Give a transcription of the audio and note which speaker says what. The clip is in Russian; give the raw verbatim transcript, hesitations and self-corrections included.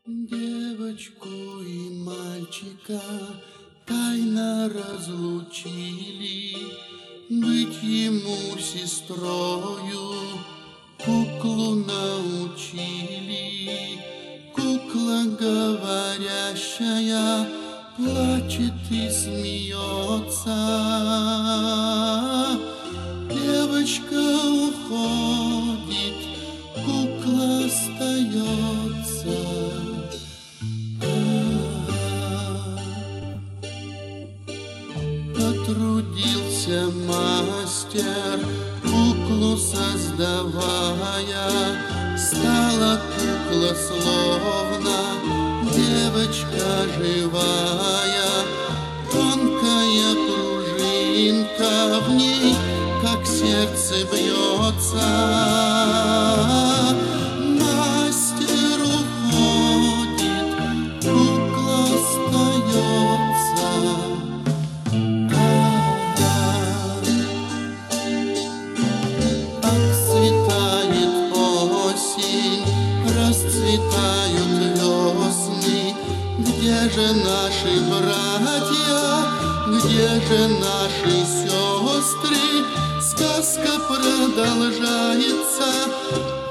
Speaker 1: Девочку и мальчика тайно разлучили, быть ему сестрою куклу научили. Кукла говорящая плачет и смеется. Девочка уходит, кукла остается. Потрудился мастер, куклу создавая, стала кукла словно девочка живая. Тонкая пружинка в ней, как сердце бьется. Мастер уходит, кукла остается. Отцветает осень, расцветают весны. Где же наши братья, где же наши сестры? Сказка продолжается.